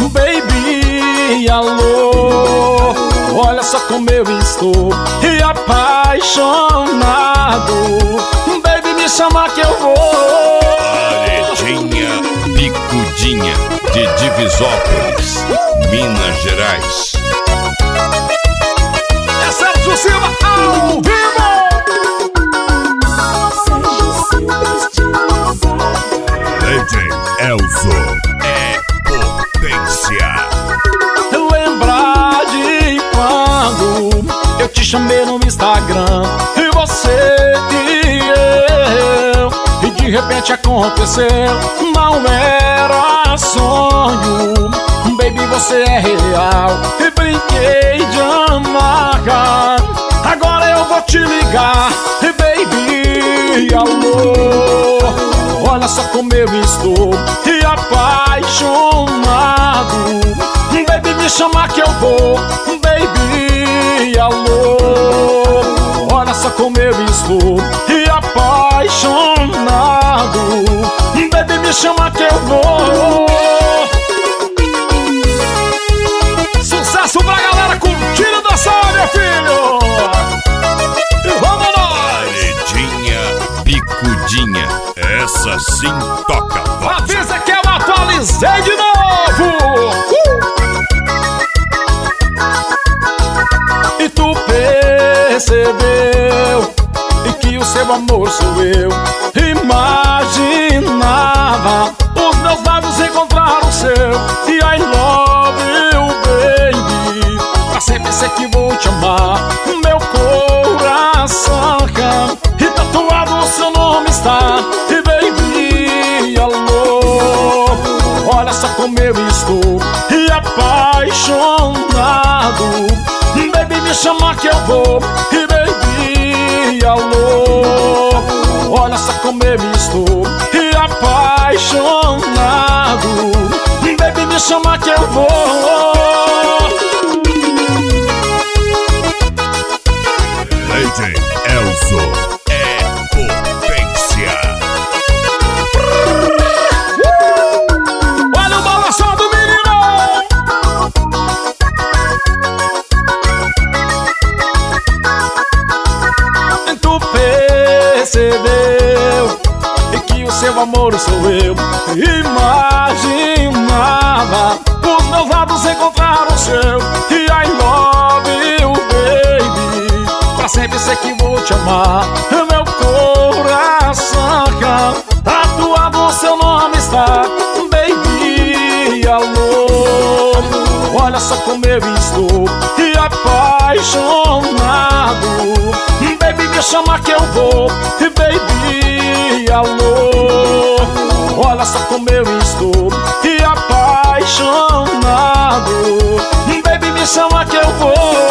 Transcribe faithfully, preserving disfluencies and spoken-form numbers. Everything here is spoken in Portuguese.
Baby, alô, olha só como eu estou e apaixonado. Baby, me chama que eu vou. Paredinha Picudinha de Divisópolis, Minas Gerais. É Sérgio Silva ao vivo. D J Elzo é potência. Lembrar de quando eu te chamei no Instagram e você e eu, e de repente aconteceu. Não era sonho, baby, você é real. E brinquei de amar. Agora eu vou te ligar. E baby, alô, olha só como eu estou e apaixonado. Baby, me chama que eu vou. Baby, alô, olha só como eu estou e apaixonado. Baby, me chama que eu vou. Sucesso pra galera curtindo da sala, meu filho. E vamos nós. Paredinha Picudinha, essa sim toca forte. Avisa que eu atualizei de novo. uh! E tu percebeu e que o seu amor sou eu. Imaginava os meus lábios encontrar o seu. E I love you, baby, pra sempre sei que vou te amar. Meu coração e tatuado o seu nome está. E baby, alô, olha só como eu estou e apaixonado. Baby, me chama que eu vou. E baby, alô, olha só como eu estou e apaixonado. Baby, me chama que eu vou. D J Elzo é potência. Olha o balanço do menino. Tu percebeu e que o seu amor sou eu. Imaginava os meus lábios encontrar o seu. E I love you, baby, pra sempre sei que vou te amar. Meu coração tatuado o seu nome está. Baby, alô, olha só como eu estou e apaixonado. Baby, me chama que eu vou. E baby, alô, olha só como eu estou e apaixonado. Baby, me chama que eu vou.